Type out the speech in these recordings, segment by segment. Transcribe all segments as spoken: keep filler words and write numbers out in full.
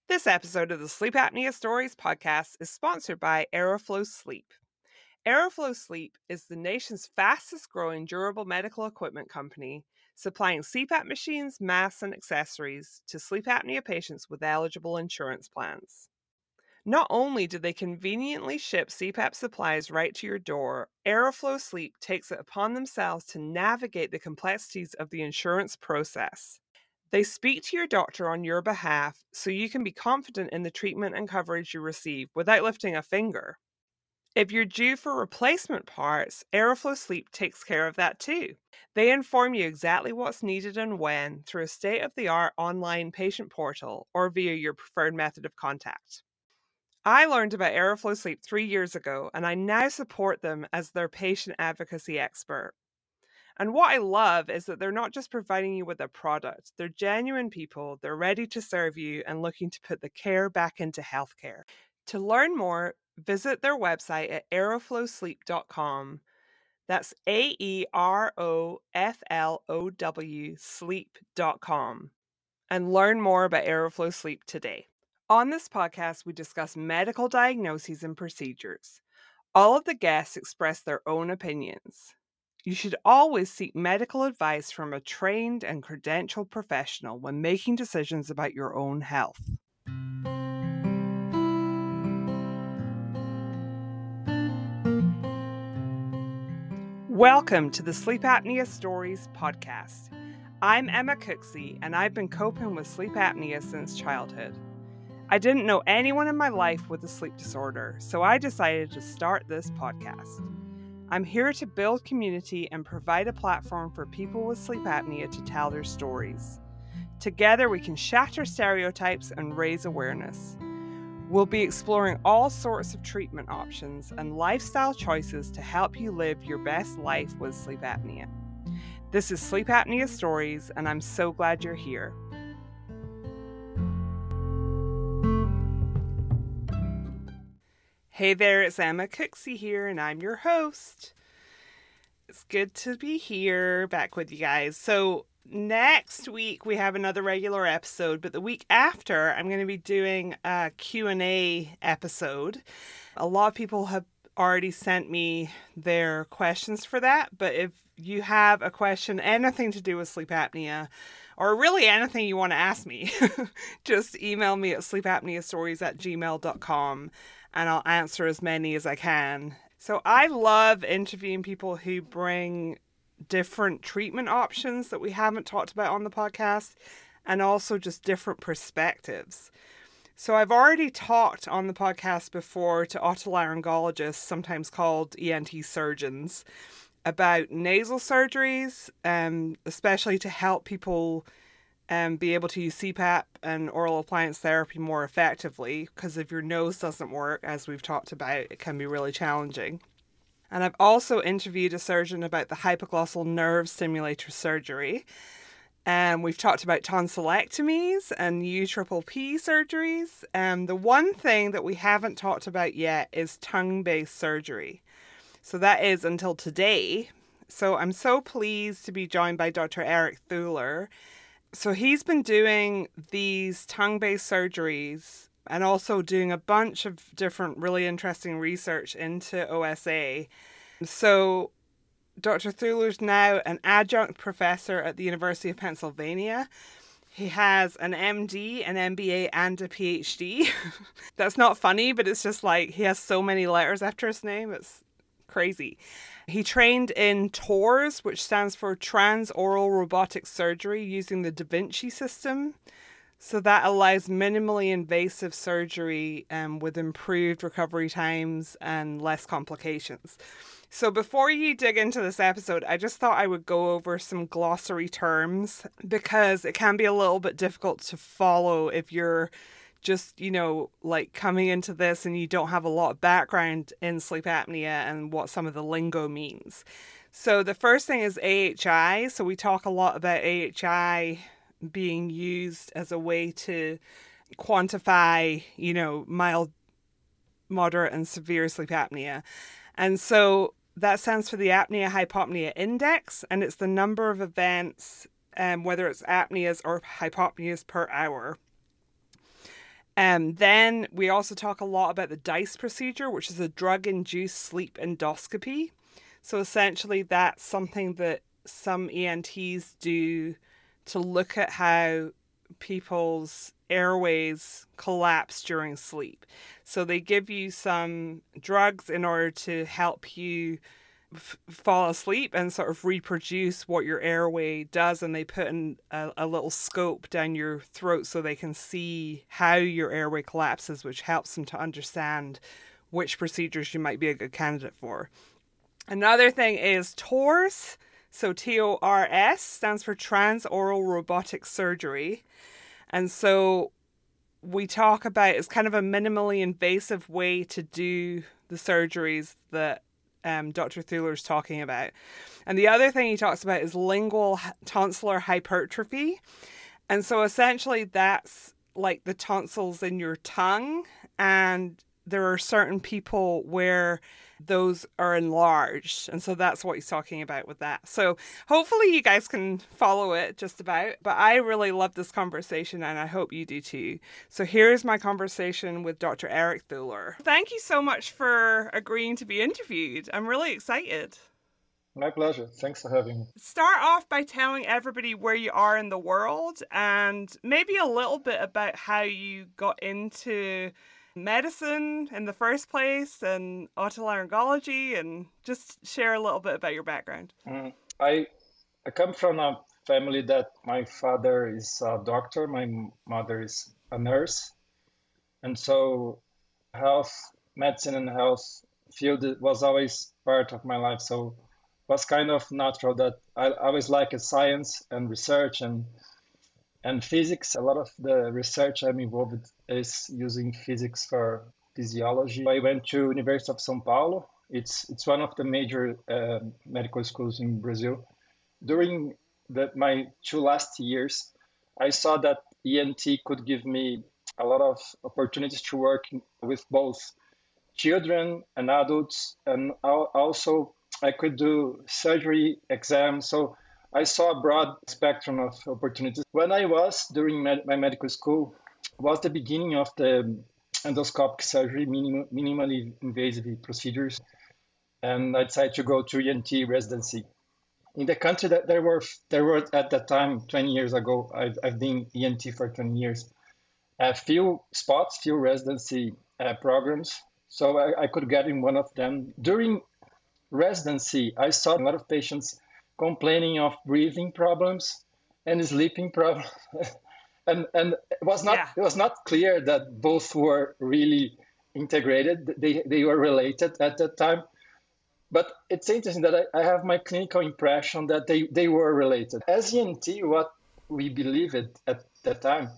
This episode of the Sleep Apnea Stories podcast is sponsored by Aeroflow Sleep. Aeroflow Sleep is the nation's fastest growing durable medical equipment company, supplying C PAP machines, masks, and accessories to sleep apnea patients with eligible insurance plans. Not only do they conveniently ship C PAP supplies right to your door, Aeroflow Sleep takes it upon themselves to navigate the complexities of the insurance process. They speak to your doctor on your behalf so you can be confident in the treatment and coverage you receive without lifting a finger. If you're due for replacement parts, Aeroflow Sleep takes care of that too. They inform you exactly what's needed and when through a state-of-the-art online patient portal or via your preferred method of contact. I learned about Aeroflow Sleep three years ago, and I now support them as their patient advocacy expert. And what I love is that they're not just providing you with a product, they're genuine people, they're ready to serve you and looking to put the care back into healthcare. To learn more, visit their website at aeroflow sleep dot com. That's A E R O F L O W sleep dot com. And learn more about Aeroflow Sleep today. On this podcast, we discuss medical diagnoses and procedures. All of the guests express their own opinions. You should always seek medical advice from a trained and credentialed professional when making decisions about your own health. Welcome to the Sleep Apnea Stories podcast. I'm Emma Cooksey, and I've been coping with sleep apnea since childhood. I didn't know anyone in my life with a sleep disorder, so I decided to start this podcast. I'm here to build community and provide a platform for people with sleep apnea to tell their stories. Together, we can shatter stereotypes and raise awareness. We'll be exploring all sorts of treatment options and lifestyle choices to help you live your best life with sleep apnea. This is Sleep Apnea Stories, and I'm so glad you're here. Hey there, it's Emma Cooksey here, and I'm your host. It's good to be here back with you guys. So next week we have another regular episode, but the week after I'm going to be doing a Q and A episode. A lot of people have already sent me their questions for that, but if you have a question, anything to do with sleep apnea, or really anything you want to ask me, just email me at sleep apnea stories at gmail dot com. And I'll answer as many as I can. So I love interviewing people who bring different treatment options that we haven't talked about on the podcast, and also just different perspectives. So I've already talked on the podcast before to otolaryngologists, sometimes called E N T surgeons, about nasal surgeries, um, especially to help people and um, be able to use C PAP and oral appliance therapy more effectively, because if your nose doesn't work, as we've talked about, it can be really challenging. And I've also interviewed a surgeon about the hypoglossal nerve stimulator surgery. And we've talked about tonsillectomies and U P P P surgeries. And the one thing that we haven't talked about yet is tongue-based surgery. So that is until today. So I'm so pleased to be joined by Doctor Eric Thuler. So he's been doing these tongue-based surgeries and also doing a bunch of different really interesting research into O S A. So Doctor Thuler's now an adjunct professor at the University of Pennsylvania. He has an M D, an M B A, and a P H D. That's not funny, but it's just like he has so many letters after his name. It's crazy. He trained in T O R S, which stands for Transoral Robotic Surgery, using the Da Vinci system. So that allows minimally invasive surgery um, with improved recovery times and less complications. So before you dig into this episode, I just thought I would go over some glossary terms, because it can be a little bit difficult to follow if you're just, you know, like coming into this and you don't have a lot of background in sleep apnea and what some of the lingo means. So the first thing is A H I. So we talk a lot about A H I being used as a way to quantify, you know, mild, moderate, and severe sleep apnea. And so that stands for the apnea-hypopnea index, and it's the number of events, um, whether it's apneas or hypopneas per hour. Um, then we also talk a lot about the DICE procedure, which is a drug-induced sleep endoscopy. So essentially that's something that some E N Ts do to look at how people's airways collapse during sleep. So they give you some drugs in order to help you f- fall asleep and sort of reproduce what your airway does, and they put in a, a little scope down your throat so they can see how your airway collapses, which helps them to understand which procedures you might be a good candidate for. Another thing is T O R S. So T O R S stands for Transoral Robotic Surgery. And so we talk about it's kind of a minimally invasive way to do the surgeries that um, Doctor Thuler's talking about. And the other thing he talks about is lingual tonsillar hypertrophy. And so essentially that's like the tonsils in your tongue, and there are certain people where those are enlarged. And so that's what he's talking about with that. So hopefully you guys can follow it just about. But I really love this conversation, and I hope you do too. So here's my conversation with Doctor Eric Thuler. Thank you so much for agreeing to be interviewed. I'm really excited. My pleasure. Thanks for having me. Start off by telling everybody where you are in the world and maybe a little bit about how you got into medicine in the first place and otolaryngology, and just share a little bit about your background. Mm. I I come from a family that my father is a doctor, my mother is a nurse, and so health, medicine and health field was always part of my life. So it was kind of natural that I always liked science and research and and physics. A lot of the research I'm involved with is using physics for physiology. I went to University of São Paulo. It's it's one of the major uh, medical schools in Brazil. During the, my two last years, I saw that E N T could give me a lot of opportunities to work with both children and adults, and also I could do surgery exams. So I saw a broad spectrum of opportunities. When I was during med- my medical school, was the beginning of the endoscopic surgery, minim- minimally invasive procedures, and I decided to go to E N T residency. In the country, that there were there were at that time, twenty years ago, I've, I've been E N T for twenty years, a few spots, few residency uh, programs, so I, I could get in one of them. During residency, I saw a lot of patients complaining of breathing problems and sleeping problems. and and it was not Yeah. it was not clear that both were really integrated. They they were related at that time. But it's interesting that I, I have my clinical impression that they, they were related. As E N T, what we believe it at that time,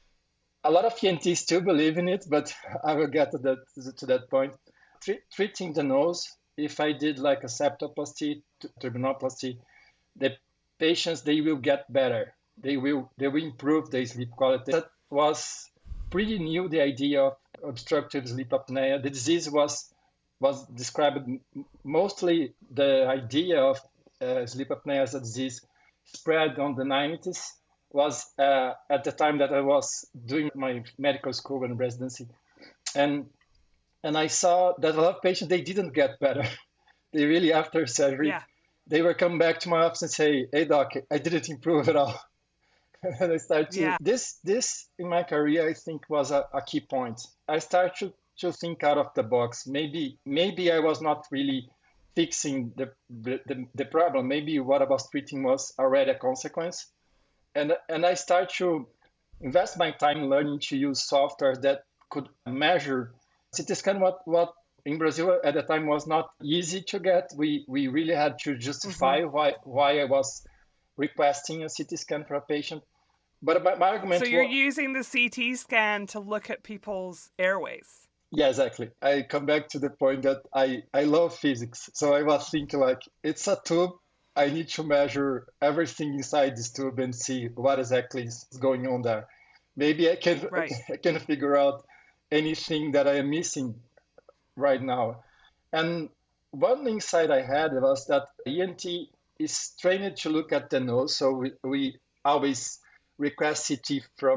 a lot of E N Ts still believe in it, but I will get to that to that point. Tre- treating the nose, if I did like a septoplasty, turbinoplasty, the patients, they will get better. They will they will improve their sleep quality. That was pretty new, the idea of obstructive sleep apnea. The disease was was described mostly, the idea of uh, sleep apnea as a disease spread on the nineties, was uh, at the time that I was doing my medical school and residency. And and I saw that a lot of patients, they didn't get better. They really, after surgery, Yeah. they were come back to my office and say, hey doc, I didn't improve at all. And I started to, Yeah. this, this in my career, I think was a, a key point. I started to, to think out of the box. Maybe, maybe I was not really fixing the, the, the problem. Maybe what I was treating was already a consequence. And, and I started to invest my time learning to use software that could measure C T scan, what, what in Brazil at the time was not easy to get. We, we really had to justify Mm-hmm. why, why I was requesting a C T scan for a patient. But my, my argument So you're was, using the C T scan to look at people's airways. yeah, exactly. I come back to the point that I, I love physics. So I was thinking like, it's a tube. I need to measure everything inside this tube and see what exactly is going on there. Maybe I can Right. I can figure out anything that I am missing right now. And one insight I had was that E N T is trained to look at the nose. So we, we always request C T from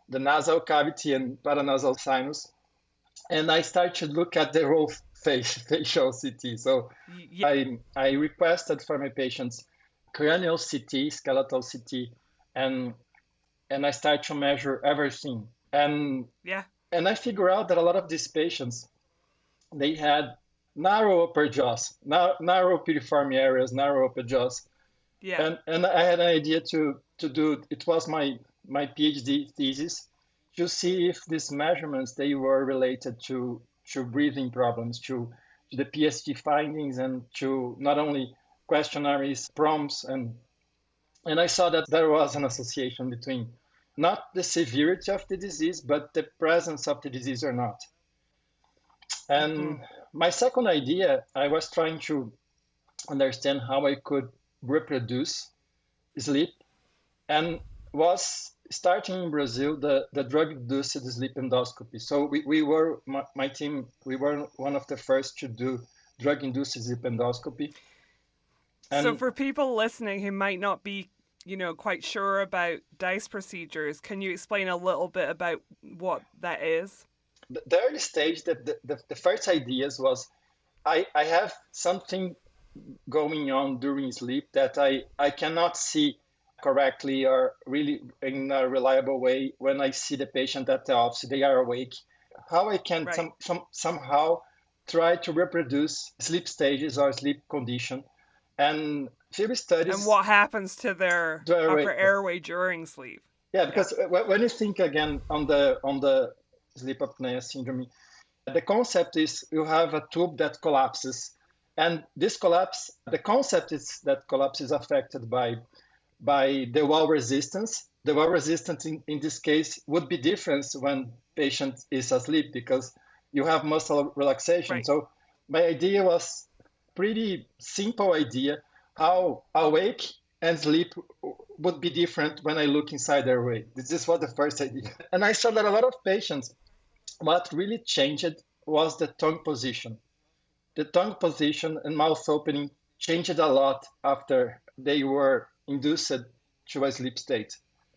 the nasal cavity and paranasal sinus. And I started to look at the whole face, facial C T. So Yeah. I, I requested for my patients cranial C T, skeletal C T, and and I started to measure everything. And Yeah. and I figured out that a lot of these patients, they had narrow upper jaws, nar- narrow piriform areas, narrow upper jaws. Yeah. And and I had an idea to to do, it was my my PhD thesis, to see if these measurements, they were related to to breathing problems, to, to the P S G findings, and to not only questionnaires, prompts, and and I saw that there was an association between not the severity of the disease, but the presence of the disease or not. Mm-hmm. And my second idea, I was trying to understand how I could reproduce sleep, and was starting in Brazil the, the drug-induced sleep endoscopy. So we, we were, my, my team, we were one of the first to do drug-induced sleep endoscopy. So And for people listening who might not be, you know, quite sure about DICE procedures, can you explain a little bit about what that is? the, the early stage, that the, the, the first ideas was, I, I have something going on during sleep that I, I cannot see correctly or really in a reliable way when I see the patient at the office, they are awake. How I can Right. some, some, somehow try to reproduce sleep stages or sleep condition. And few studies. And what happens to their the airway. upper airway during sleep? Yeah, because yeah. when you think again on the on the sleep apnea syndrome, the concept is you have a tube that collapses, and this collapse, the concept is that collapse is affected by by the wall resistance. The wall resistance in, in this case would be different when patient is asleep because you have muscle relaxation. Right. So my idea was pretty simple idea, how awake and sleep would be different when I look inside their way. This was the first idea. And I saw that a lot of patients, what really changed was the tongue position. The tongue position and mouth opening changed a lot after they were induced to a sleep state.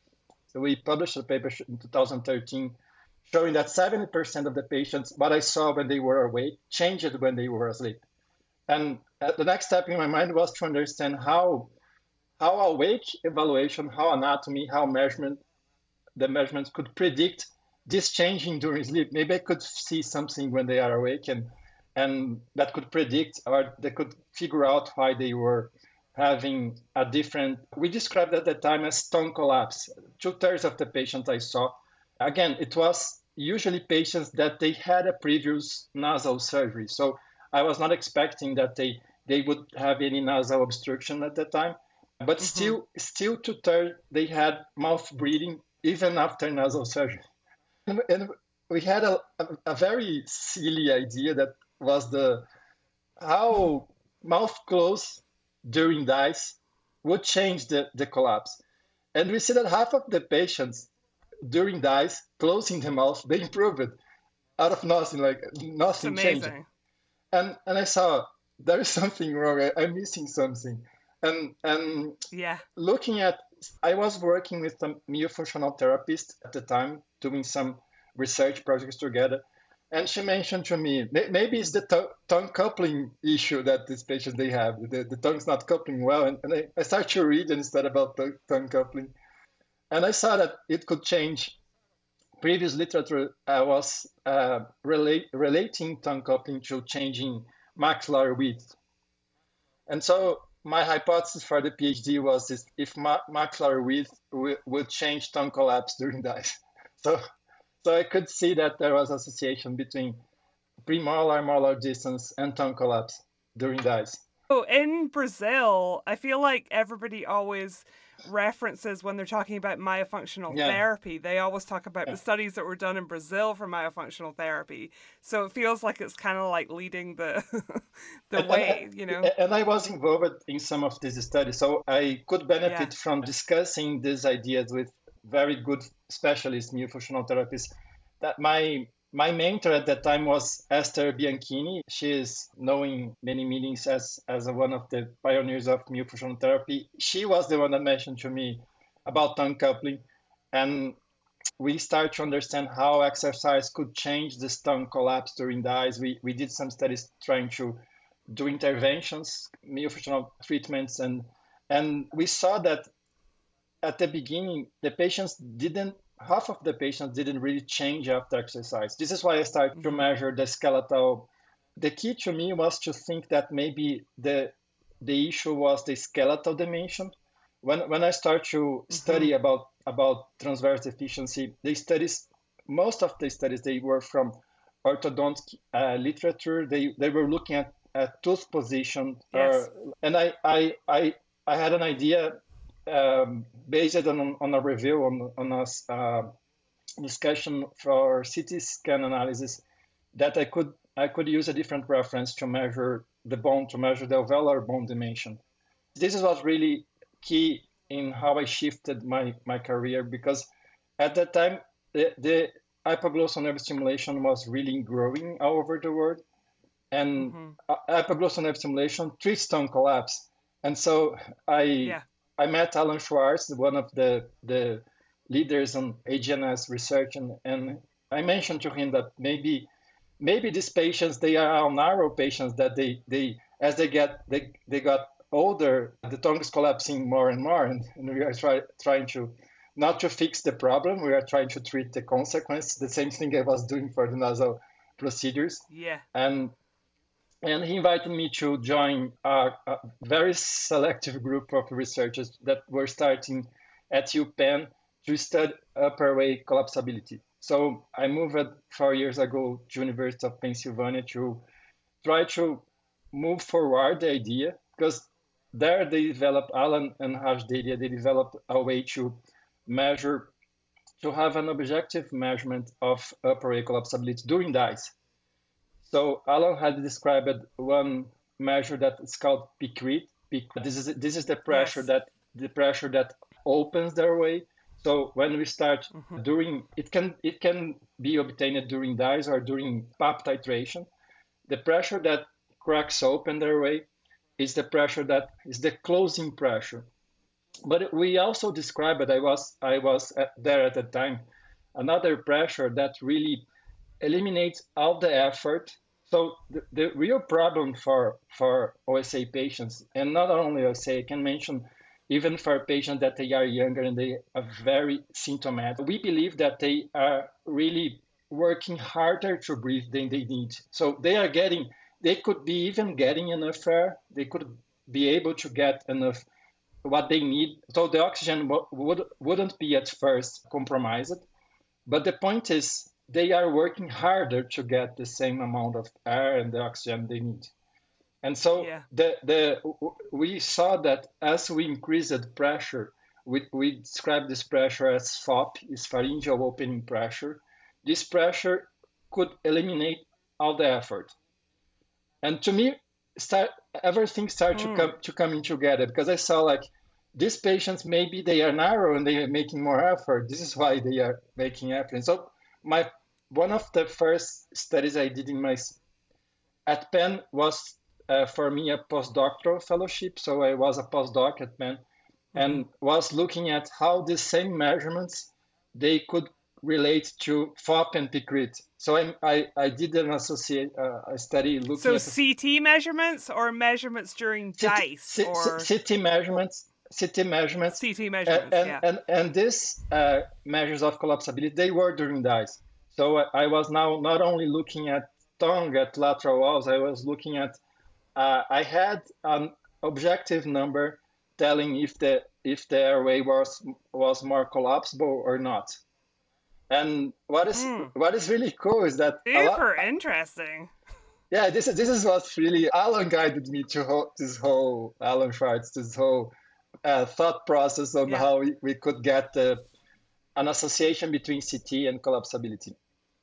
So we published a paper in two thousand thirteen showing that seventy percent of the patients, what I saw when they were awake, changed when they were asleep. And the next step in my mind was to understand how how awake evaluation, how anatomy, how measurement, the measurements could predict this changing during sleep. Maybe I could see something when they are awake, and and that could predict, or they could figure out why they were having a different, we described at the time as tongue collapse. Two-thirds of the patients I saw, again, it was usually patients that they had a previous nasal surgery. So I was not expecting that they, they would have any nasal obstruction at that time. But mm-hmm. still, still two-thirds, they had mouth breathing even after nasal surgery. And, and we had a, a, a very silly idea that was the how mouth close during DICE would change the, the collapse. And we see that half of the patients during DICE, closing the mouth, they improved out of nothing, like nothing changed. And and I saw there is something wrong. I, I'm missing something. And and yeah, looking at, I was working with a myofunctional therapist at the time, doing some research projects together. And she mentioned to me, maybe it's the t- tongue coupling issue that these patients, they have. The, the tongue's not coupling well. And, and I, I started to read and study about the tongue coupling. And I saw that it could change. Previous literature uh, was uh, relate, relating tongue coupling to changing maxillary width. And so my hypothesis for the PhD was this, if ma- maxillary width w- would change tongue collapse during DICE. So So I could see that there was association between premolar, molar distance, and tongue collapse during DICE. So in Brazil, I feel like everybody always references when they're talking about myofunctional yeah. therapy, they always talk about yeah. the studies that were done in Brazil for myofunctional therapy. So it feels like it's kind of like leading the the and, way, and, you know. And I was involved in some of these studies, so I could benefit yeah. from discussing these ideas with very good specialist myofunctional therapists. That my my mentor at that time was Esther Bianchini. She is known in many meetings as as a, one of the pioneers of myofunctional therapy. She was the one that mentioned to me about tongue coupling, and we start to understand how exercise could change this tongue collapse during the eyes. We, we did some studies trying to do interventions, myofunctional treatments, and and we saw that at the beginning, the patients didn't, half of the patients didn't really change after exercise. This is why I started to Mhm. measure the skeletal. The key to me was to think that maybe the the issue was the skeletal dimension. When when I start to study Mhm. about about transverse deficiency, the studies, most of the studies, they were from orthodontic uh, literature. They they were looking at, at tooth position, Yes. or and I I I, I had an idea um, based on on a review on on a uh, discussion for C T scan analysis that I could I could use a different reference to measure the bone, to measure the alveolar bone dimension. This is what really key in how I shifted my my career, because at that time the, the hypoglossal nerve stimulation was really growing all over the world, and Mhm. uh, hypoglossal nerve stimulation treats tongue collapse. And so I Yeah. I met Alan Schwartz, one of the the leaders on A G N S research, and, and I mentioned to him that maybe maybe these patients, they are all narrow patients, that they they as they get they they got older, the tongue is collapsing more and more, and, and we are try, trying to not to fix the problem, we are trying to treat the consequence, the same thing I was doing for the nasal procedures. Yeah. and and he invited me to join a, a very selective group of researchers that were starting at UPenn to study upper airway collapsibility. So I moved four years ago to University of Pennsylvania to try to move forward the idea, because there they developed, Alan and Raj Dedia, they developed a way to measure, to have an objective measurement of upper airway collapsibility during the eyes. So Alan had described one measure that is called peak rate. Peak, this is this is the pressure Yes. that the pressure that opens the airway. So when we start Mhm. during, it can it can be obtained during dies or during P A P titration. The pressure that cracks open the airway is the pressure that is the closing pressure. But we also described, I was I was at, there at the time, another pressure that really eliminates all the effort. So the, the real problem for for O S A patients, and not only O S A, I can mention even for patients that they are younger and they are very symptomatic, we believe that they are really working harder to breathe than they need. So they are getting, they could be even getting enough air, they could be able to get enough what they need. So the oxygen would, wouldn't be at first compromised, but the point is, they are working harder to get the same amount of air and the oxygen they need. And so Yeah. the, the, we saw that as we increased pressure, we, we describe this pressure as F O P, is pharyngeal opening pressure. This pressure could eliminate all the effort. And to me, start, everything started to Hmm. come to coming together, because I saw like these patients, maybe they are narrow and they are making more effort. This is why they are making effort. And so my one of the first studies I did in my at Penn was uh, for me a postdoctoral fellowship. So I was a postdoc at Penn Mhm. and was looking at how the same measurements they could relate to F O P and peak rate. So I, I, I did an associate uh, a study looking So at the C T measurements or measurements during C T, DICE C, or C T measurements, C T measurements, C T and measurements? and Yeah. and, and these uh, measures of collapsibility, they were during dice. So I, I was now not only looking at tongue, at lateral walls, I was looking at uh, I had an objective number telling if the if the airway was was more collapsible or not. And what is Hmm. what is really cool is that a lot. Super interesting. Yeah, this is this is what really Alan guided me to ho- this whole Alan Schwartz, this whole uh, thought process on Yeah. how we, we could get uh, an association between C T and collapsibility.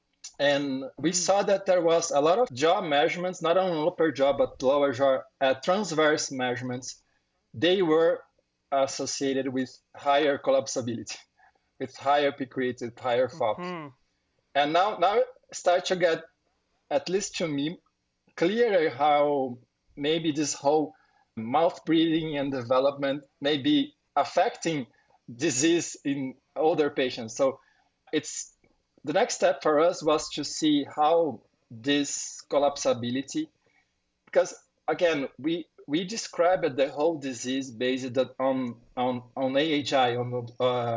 And we Hmm. saw that there was a lot of jaw measurements, not only upper jaw but lower jaw, uh, transverse measurements. They were associated with higher collapsibility, with higher peak rate, with higher F O P. Hmm. And now now start to get, at least to me, clearer how maybe this whole mouth breathing and development may be affecting disease in older patients. So it's the next step for us was to see how this collapsibility, because again, we we described the whole disease based on on on A H I, on uh,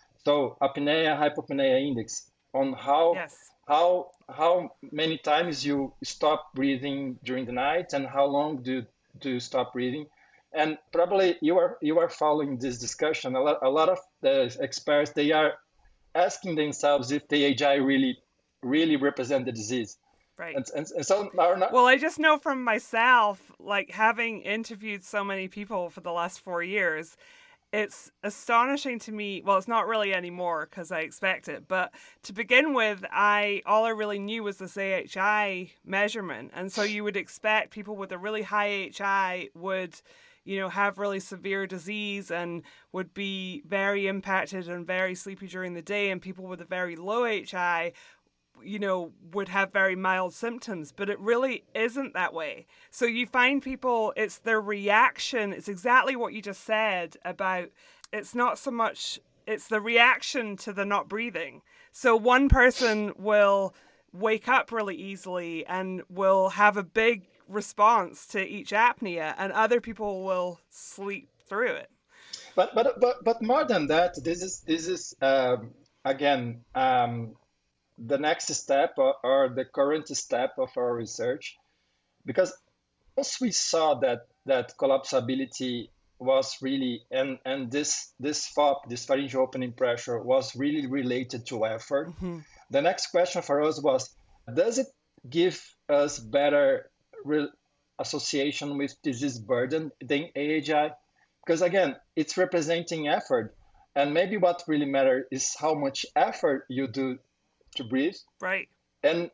so apnea hypopnea index, on how Yes. how how many times you stop breathing during the night and how long do do you stop breathing. And probably you are you are following this discussion. A lot a lot of the experts, they are asking themselves if the A H I really really represent the disease. Right. And, and, and so are not. Well, I just know from myself, like having interviewed so many people for the last four years, it's astonishing to me. Well, it's not really anymore because I expect it. But to begin with, I all I really knew was this A H I measurement, and so you would expect people with a really high A H I would, you know, have really severe disease and would be very impacted and very sleepy during the day, and people with a very low A H I, you know, would have very mild symptoms, but it really isn't that way. So you find people, it's their reaction. It's exactly what you just said about, it's not so much, it's the reaction to the not breathing. So one person will wake up really easily and will have a big response to each apnea, and other people will sleep through it. But but but but more than that, this is this is um, again um, the next step, or, or the current step of our research, because once we saw that that collapsibility was really, and and this this F O P, this pharyngeal opening pressure, was really related to effort. Mm-hmm. The next question for us was, does it give us better re- association with disease burden than A H I? Because again, it's representing effort, and maybe what really matters is how much effort you do to breathe. Right. And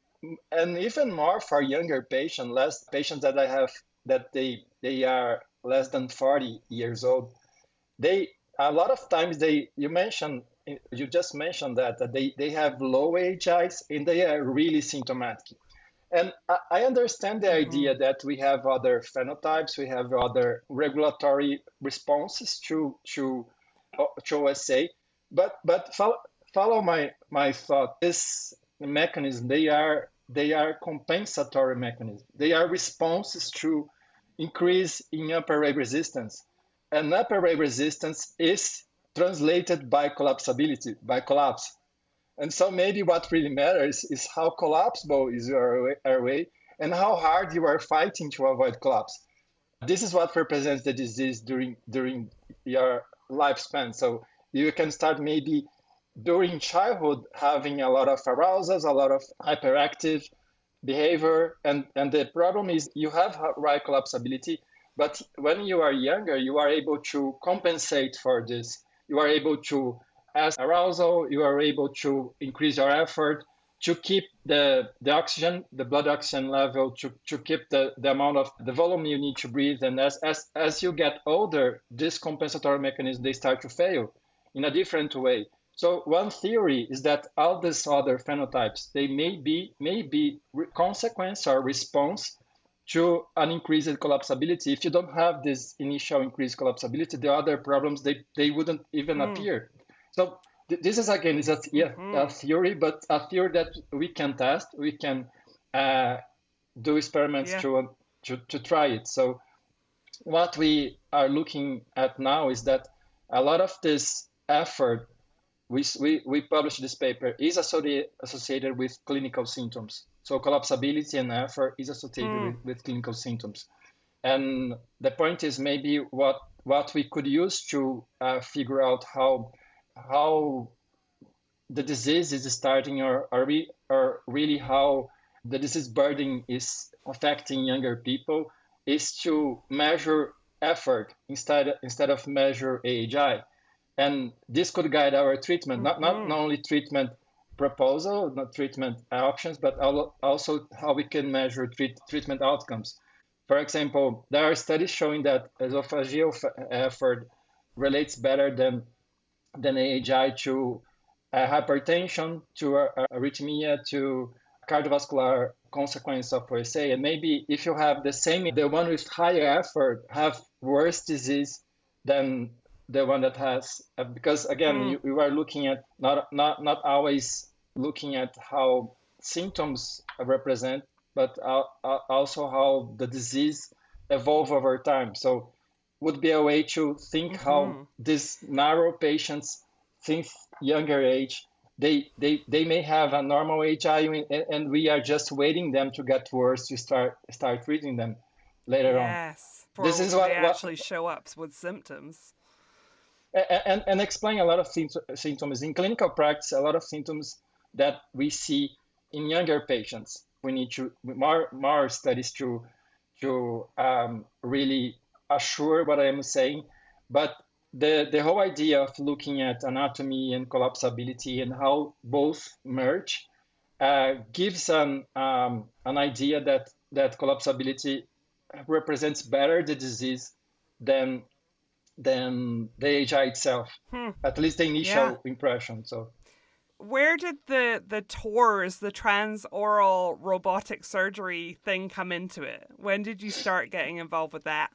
and even more for younger patients, less patients that I have that they they are less than forty years old. They a lot of times they you mentioned you just mentioned that, that they they have low A H Is and they are really symptomatic. And I, I understand the Mm-hmm. idea that we have other phenotypes, we have other regulatory responses to to to O S A, but but follow, follow my my thought. This mechanism, they are they are compensatory mechanisms. They are responses to increase in upper airway resistance, and upper airway resistance is translated by collapsibility, by collapse. And so maybe what really matters is how collapsible is your airway and how hard you are fighting to avoid collapse. This is what represents the disease during during your lifespan. So you can start maybe during childhood having a lot of arousals, a lot of hyperactive behavior, and, and the problem is you have right collapsibility, but when you are younger, you are able to compensate for this. You are able to as arousal, you are able to increase your effort to keep the, the oxygen, the blood oxygen level, to, to keep the, the amount of the volume you need to breathe. And as, as, as you get older, this compensatory mechanism, they start to fail in a different way. So one theory is that all these other phenotypes, they may be, may be consequence or response to an increased collapsibility. If you don't have this initial increased collapsibility, the other problems, they, they wouldn't even mm. appear. So th- this is again is a, yeah, mm-hmm. a theory, but a theory that we can test. We can uh, do experiments yeah. to, to to try it. So what we are looking at now is that a lot of this effort, we we, we published this paper, is associated associated with clinical symptoms. So collapsibility and effort is associated mm. with, with clinical symptoms. And the point is maybe what what we could use to uh, figure out how how the disease is starting, or, or, re, or really how the disease burden is affecting younger people, is to measure effort instead, instead of measure A H I. And this could guide our treatment, mm-hmm. not, not only treatment proposal, not treatment options, but also how we can measure treat, treatment outcomes. For example, there are studies showing that esophageal effort relates better than than A H I to uh, hypertension, to uh, arrhythmia, to cardiovascular consequence of O S A. And maybe if you have the same, the one with higher effort have worse disease than the one that has, uh, because again, Hmm. you, you are looking at not not not always looking at how symptoms represent, but al- al- also how the disease evolve over time. So would be a way to think how Hmm. these narrow patients since younger age, they they they may have a normal H I V, and, and we are just waiting them to get worse to start start treating them later on. Yes. This For is they what what actually show up with symptoms. and, and explain a lot of symptoms in clinical practice, a lot of symptoms that we see in younger patients. We need to more more studies to to um, really assure what I am saying. But the the whole idea of looking at anatomy and collapsibility and how both merge uh, gives an um, an idea that that collapsibility represents better the disease than than the H I itself, Hmm. at least the Yeah. initial impression. So Where did the the TORS, the transoral robotic surgery thing come into it? When did you start getting involved with that?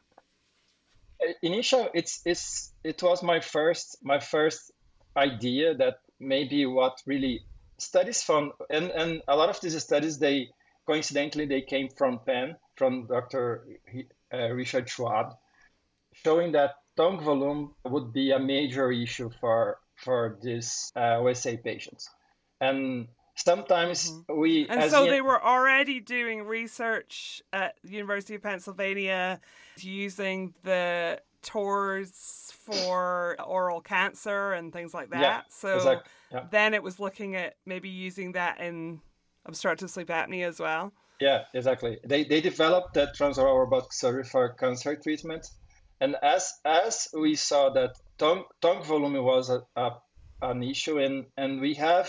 initial, it's it's it was my first my first idea that maybe what really studies from, and and a lot of these studies, they coincidentally they came from Penn, from Doctor uh, Richard Schwab, showing that tongue volume would be a major issue for for these uh, O S A patients. And sometimes Hmm. we, And as so the, they were already doing research at the University of Pennsylvania using the TORS for oral cancer and things like yeah, that. So exactly, yeah, then it was looking at maybe using that in obstructive sleep apnea as well. yeah, exactly. They they developed that transoral robotic surgery for cancer treatment, and as as we saw that tongue tongue volume was a, a an issue, and and we have,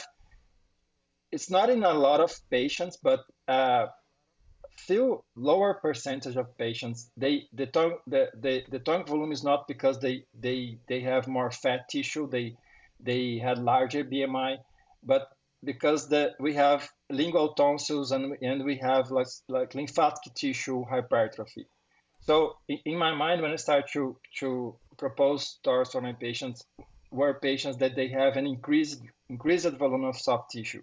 it's not in a lot of patients, but uh, still lower percentage of patients, they the tongue the, the, the tongue volume is not because they they they have more fat tissue, they they had larger B M I, but because the we have lingual tonsils, and and we have like like lymphatic tissue hypertrophy. So in, in my mind, when I start to to propose TORS for my patients, were patients that they have an increased increased volume of soft tissue.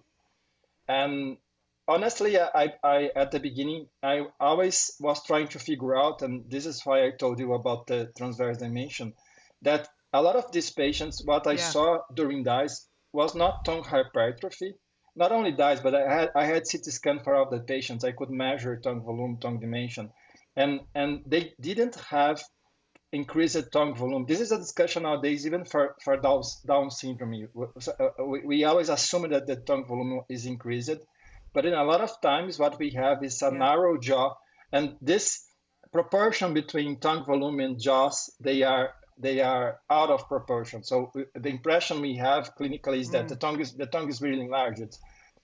And honestly, I, I at the beginning, I always was trying to figure out, and this is why I told you about the transverse dimension, that a lot of these patients, what I Yeah. saw during D I S E was not tongue hypertrophy. Not only D I S E, but I had I had C T scan for all the patients. I could measure tongue volume, tongue dimension, and and they didn't have increased tongue volume. This is a discussion nowadays, even for, for Down, Down syndrome. We, we always assume that the tongue volume is increased, but in a lot of times, what we have is a Yeah. narrow jaw, and this proportion between tongue volume and jaws, they are they are out of proportion. So the impression we have clinically is that the Mm. tongue is the tongue is really enlarged,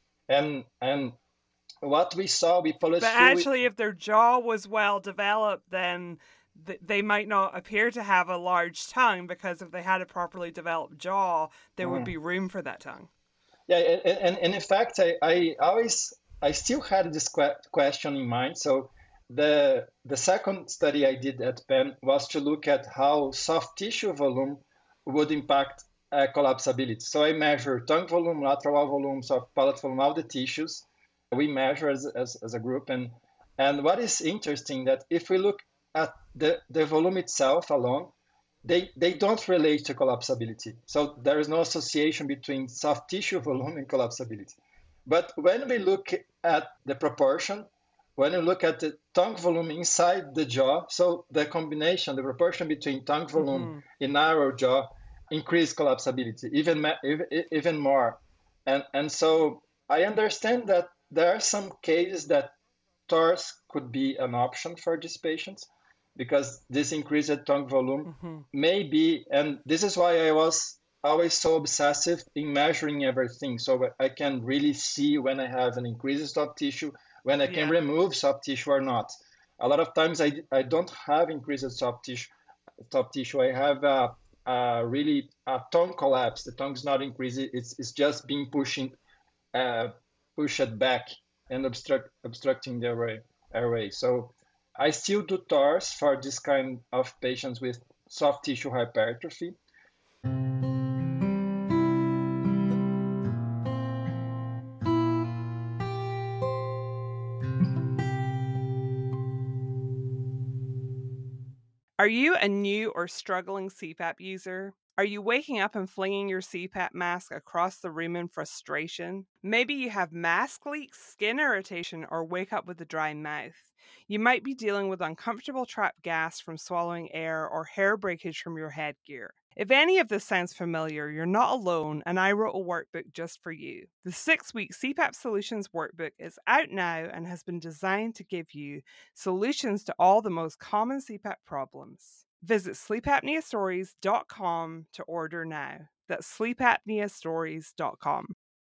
and and what we saw, we But published few. actually, if their jaw was well developed, then th- they might not appear to have a large tongue because if they had a properly developed jaw, there would Mhm. be room for that tongue. Yeah, and, and, and in fact, I, I always, I still had this que question in mind. So the the second study I did at Penn was to look at how soft tissue volume would impact uh, collapsibility. So I measure tongue volume, lateral volume, soft palate volume, all the tissues we measure as, as, as a group. And and what is interesting that if we look at the, the volume itself alone, they, they don't relate to collapsibility. So there is no association between soft tissue volume and collapsibility. But when we look at the proportion, when we look at the tongue volume inside the jaw, so the combination, the proportion between tongue volume Mm-hmm. and narrow jaw increase collapsibility even, even, even more. And, and so I understand that there are some cases that TORS could be an option for these patients because this increased tongue volume Mm-hmm. may be, and this is why I was always so obsessive in measuring everything. So I can really see when I have an increased soft tissue, when I can Yeah. remove soft tissue or not. A lot of times I, I don't have increased soft tissue. Soft tissue. I have a, a really a tongue collapse. The tongue is not increasing. It's, it's just being pushing uh, pushed back and obstruct, obstructing the airway, airway. So I still do TORS for this kind of patients with soft tissue hypertrophy. Are you a new or struggling C PAP user? Are you waking up and flinging your C PAP mask across the room in frustration? Maybe you have mask leaks, skin irritation, or wake up with a dry mouth. You might be dealing with uncomfortable trapped gas from swallowing air or hair breakage from your headgear. If any of this sounds familiar, you're not alone, and I wrote a workbook just for you. The six week C PAP Solutions Workbook is out now and has been designed to give you solutions to all the most common C PAP problems. Visit sleep apnea stories dot com to order now. That's sleep apnea stories dot com.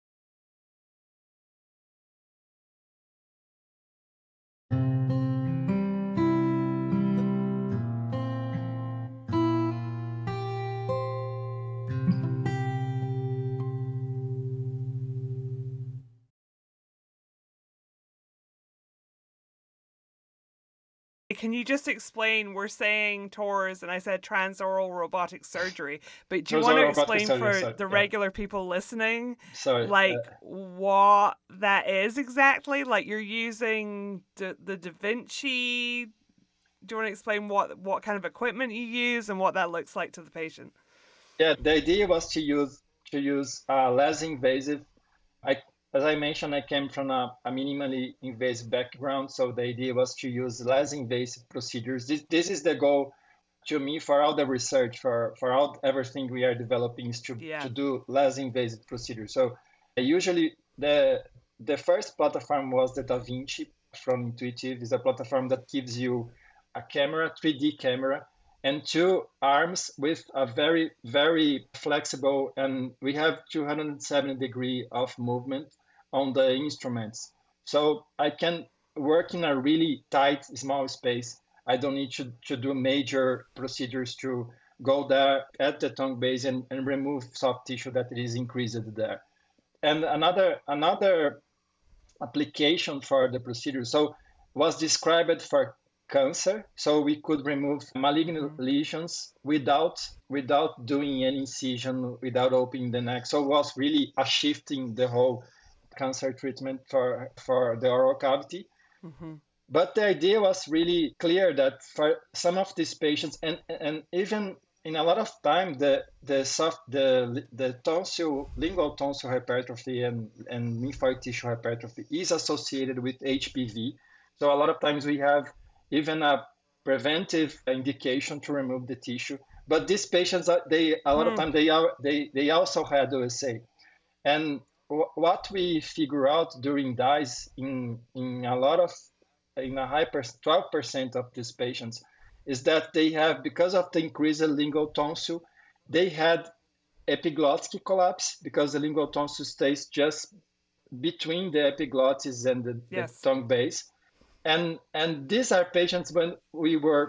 Can you just explain? We're saying T O R S, and I said transoral robotic surgery, but do you want to explain for surgery, the yeah. regular people listening, Sorry, like uh, what that is exactly? Like you're using the, the Da Vinci. Do you want to explain what what kind of equipment you use and what that looks like to the patient? yeah, the idea was to use to use uh, less invasive. I, as I mentioned, I came from a, a minimally invasive background, so the idea was to use less invasive procedures. This this is the goal to me for all the research, for for all everything we are developing is to Yeah. to do less invasive procedures. So uh, usually the the first platform was the Da Vinci from Intuitive. Is a platform that gives you a camera, three D camera, and two arms with a very, very flexible, and we have two hundred seventy degree of movement on the instruments. So I can work in a really tight, small space. I don't need to, to do major procedures to go there at the tongue base and, and remove soft tissue that is increased there. And another another application for the procedure so was described for cancer, so we could remove malignant Mhm. lesions without without doing any incision, without opening the neck. So it was really a shift in the whole cancer treatment for for the oral cavity. Mhm. But the idea was really clear that for some of these patients, and and even in a lot of time, the the soft the the tonsil lingual tonsil hypertrophy and and lymphoid tissue hypertrophy is associated with H P V. So a lot of times we have even a preventive indication to remove the tissue. But these patients, are, they a lot of Hmm. time they are they they also had O S A. And w- what we figure out during D I S E in in a lot of in a high percent, twelve percent of these patients is that they have, because of the increased lingual tonsil, they had epiglottic collapse because the lingual tonsil stays just between the epiglottis and the, the Yes. tongue base. And, and these are patients when we were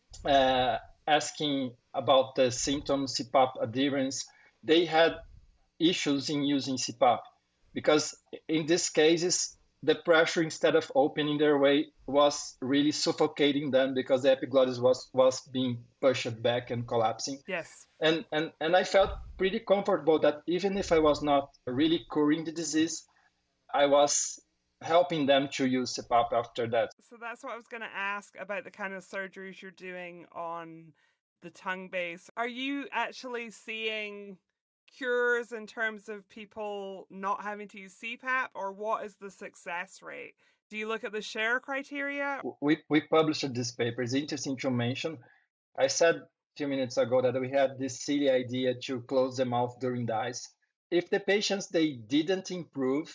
uh, asking about the symptoms, C PAP adherence, they had issues in using C PAP because in these cases, the pressure, instead of opening their way, was really suffocating them because the epiglottis was, was being pushed back and collapsing. Yes. And, and, and I felt pretty comfortable that even if I was not really curing the disease, I was helping them to use C PAP after that. So that's what I was going to ask about the kind of surgeries you're doing on the tongue base. Are you actually seeing cures in terms of people not having to use C PAP, or what is the success rate? Do you look at the Sher criteria? We, we published this paper. It's interesting to mention. I said a few minutes ago that we had this silly idea to close the mouth during D I S E. If the patients, they didn't improve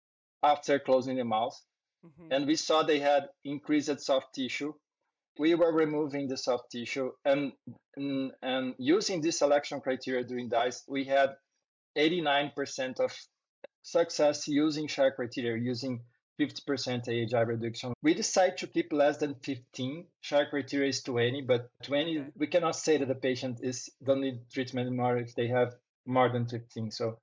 after closing the mouth, Mm-hmm. and we saw they had increased soft tissue, we were removing the soft tissue. And, and, and using this selection criteria during D I S E, we had eighty-nine percent of success using Sher criteria, using fifty percent A H I reduction. We decided to keep less than fifteen. Sher criteria is twenty, but twenty, Okay. we cannot say that the patient is don't need treatment anymore if they have more than fifteen. So,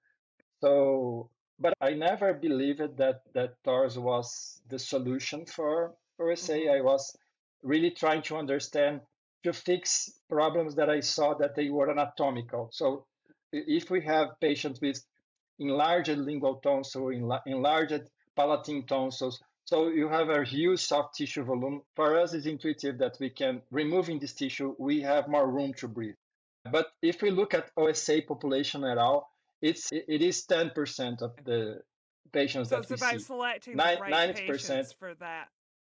so, but I never believed that that T O R S was the solution for O S A. Mm-hmm. I was really trying to understand to fix problems that I saw that they were anatomical. So, if we have patients with enlarged lingual tonsil, enlarged palatine tonsils, So you have a huge soft tissue volume. For us, it's intuitive that we can, removing this tissue, we have more room to breathe. But if we look at O S A population at all, it's it is ten percent of the patients So that it's we about see. selecting the Nine, right ninety percent. patients for that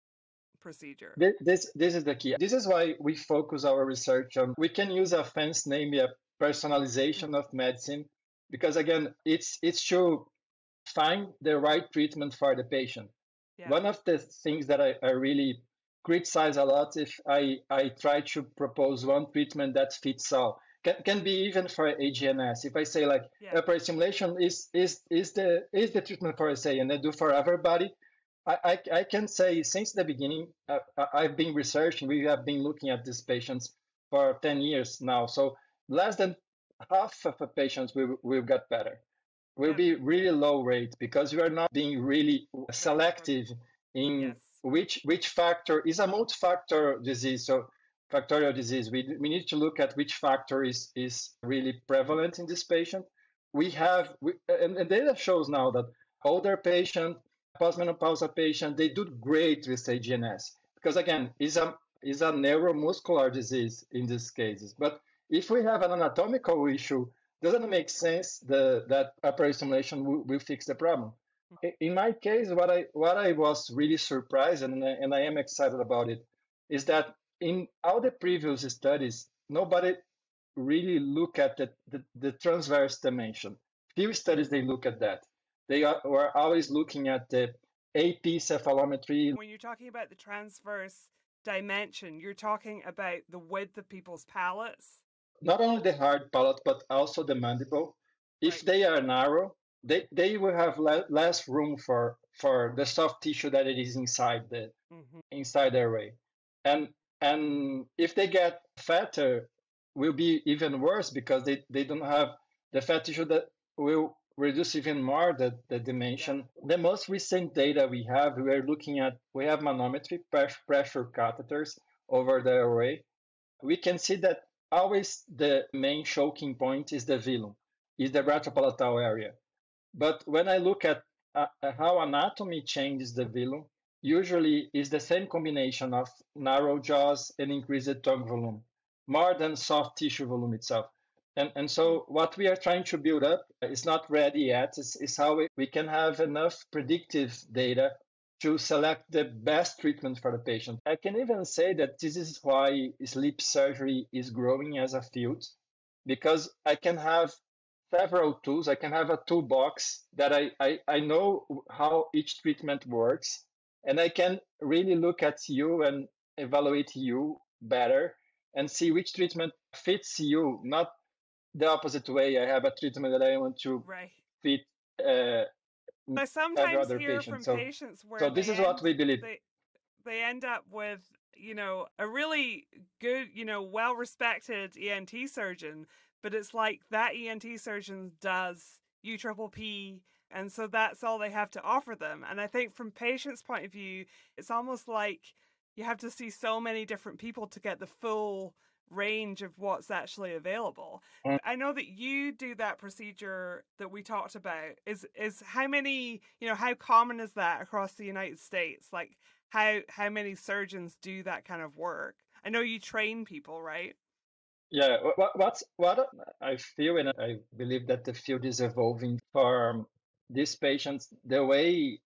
procedure. This, this this is the key. This is why we focus our research on. We can use a fancy name, a personalization of medicine, because again, it's it's to find the right treatment for the patient. Yeah. One of the things that I, I really criticize a lot if I, I try to propose one treatment that fits all. Can, can be even for A G N S. If I say like Yeah. upper stimulation is is is the is the treatment for S A and I do for everybody, I, I, I can say since the beginning, uh, I've been researching, we have been looking at these patients for ten years now. So less than half of the patients will, will get better. Will Yep. be really low rate because we are not being really selective in Yes. which which factor is a multi-factor disease. So factorial disease, we, we need to look at which factor is, is really prevalent in this patient. We have, we, and, and data shows now that older patient, postmenopausal patient, they do great with A G N S because again, is a is a neuromuscular disease in these cases. But if we have an anatomical issue, doesn't make sense the, that upper stimulation will, will fix the problem. In my case, what I what I was really surprised and I, and I am excited about it is that in all the previous studies, nobody really look at the, the, the transverse dimension. Few studies they look at that. They are, were always looking at the A P cephalometry. When you're talking about the transverse dimension, you're talking about the width of people's palates. Not only the hard palate, but also the mandible. If Right. they are narrow, they, they will have le- less room for, for the soft tissue that it is inside the mm-hmm. inside the array. And and if they get fatter, will be even worse because they, they don't have the fat tissue that will reduce even more the, the dimension. Yeah. The most recent data we have, we are looking at, we have manometry pressure catheters over the array. We can see that always the main choking point is the velum, is the retropalatal area. But when I look at uh, how anatomy changes the velum, usually is the same combination of narrow jaws and increased tongue volume, more than soft tissue volume itself. And, and so what we are trying to build up is not ready yet, is, is how we, we can have enough predictive data to select the best treatment for the patient. I can even say that this is why sleep surgery is growing as a field, because I can have several tools. I can have a toolbox that I, I, I know how each treatment works, and I can really look at you and evaluate you better and see which treatment fits you, not the opposite way. I have a treatment that I want to right. fit uh, I sometimes other hear patient. from So, patients where so this is end, what we believe. They, they end up with, you know, a really good, you know, well-respected E N T surgeon, but it's like that E N T surgeon does U triple P, and so that's all they have to offer them. And I think from patients' point of view, it's almost like you have to see so many different people to get the full range of what's actually available. Mm. I know that you do that procedure that we talked about. Is is how many, you know, how common is that across the United States? Like how how many surgeons do that kind of work? I know you train people, right? Yeah, what what's what I feel and I believe that the field is evolving for these patients. The way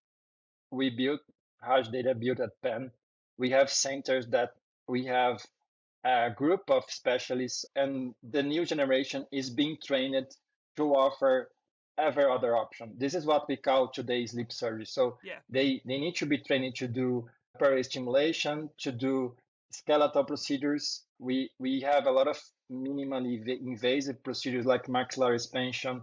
we built Raj Data built at Penn, we have centers that we have a group of specialists, and the new generation is being trained to offer every other option. This is what we call today sleep surgery. So yeah. they, they need to be trained to do peristimulation, to do skeletal procedures. We we have a lot of minimally invasive procedures like maxillary expansion,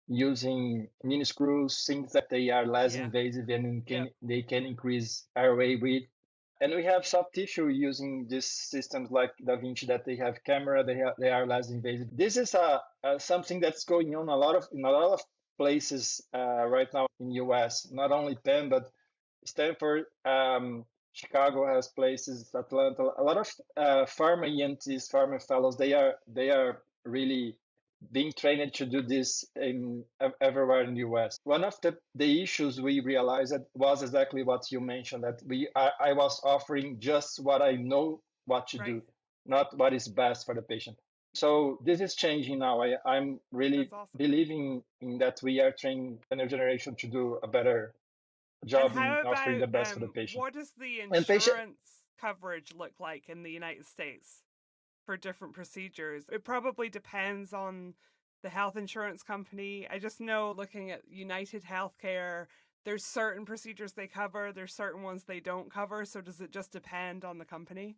using mini screws, things that they are less yeah. invasive and can, yeah. they can increase airway width. And we have soft tissue using these systems like Da Vinci that they have camera, they have, they are less invasive. This is a, a something that's going on a lot of in a lot of places uh, right now in U S. Not only Penn, but Stanford, um, Chicago has places, Atlanta. A lot of uh, pharma E N Ts, pharma fellows, they are they are really being trained to do this in everywhere in the U S. One of the, the issues we realized was exactly what you mentioned, that we I, I was offering just what I know what to Right. do, not what is best for the patient. So this is changing now. I, I'm really That's awesome. believing in that we are training the new generation to do a better job And in how offering the about best for the um, patient. what does the And patient, insurance coverage look like in the United States for different procedures? It probably depends on the health insurance company. I just know looking at United Healthcare, there's certain procedures they cover, there's certain ones they don't cover. So does it just depend on the company?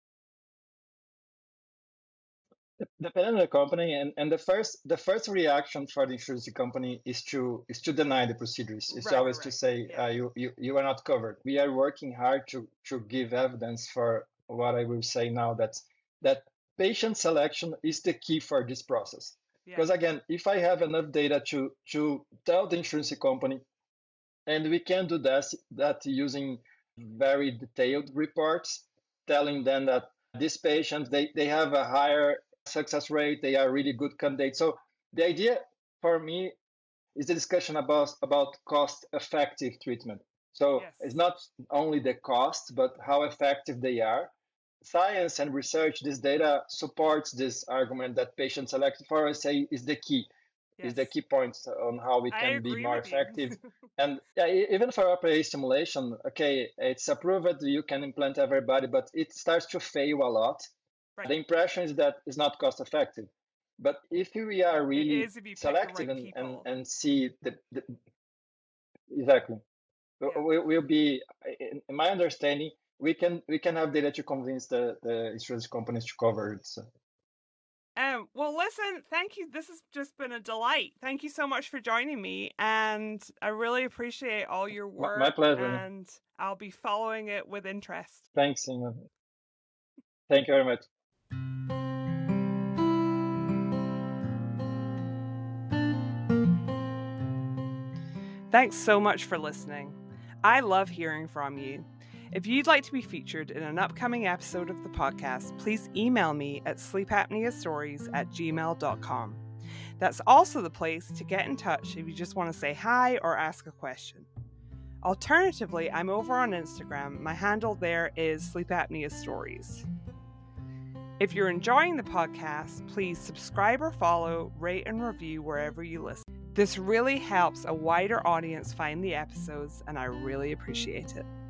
depending on the company, and, and the first the first reaction for the insurance company is to is to deny the procedures. It's Right, right, always to right. say Yeah. uh, you, you you are not covered. We are working hard to to give evidence for what I will say now, that that patient selection is the key for this process. Yeah. Because again, if I have enough data to to tell the insurance company, and we can do that that using very detailed reports, telling them that these patients they, they have a higher success rate, they are really good candidates. So the idea for me is the discussion about about cost effective treatment. So Yes. it's not only the cost, but how effective they are. Science and research, this data supports this argument that patient selection for us say is the key, is the Yes. key points on how we I can be agree more with you. effective. And yeah, e- even for operating stimulation, okay, it's approved, you can implant everybody, but it starts to fail a lot. Right. The impression is that it's not cost effective. But if we are It really is if you pick the selective right and, and, people. and see the, the exactly, Yeah. we will be, in in my understanding, we can we can have data to convince the, the insurance companies to cover it. So. Um, well, listen, thank you. This has just been a delight. Thank you so much for joining me. And I really appreciate all your My, my work, pleasure. and I'll be following it with interest. Thanks, Inga. Thank you very much. Thanks so much for listening. I love hearing from you. If you'd like to be featured in an upcoming episode of the podcast, please email me at sleepapneastories at gmail dot com. That's also the place to get in touch if you just want to say hi or ask a question. Alternatively, I'm over on Instagram. My handle there is Sleep Apnea Stories. If you're enjoying the podcast, please subscribe or follow, rate, and review wherever you listen. This really helps a wider audience find the episodes, and I really appreciate it.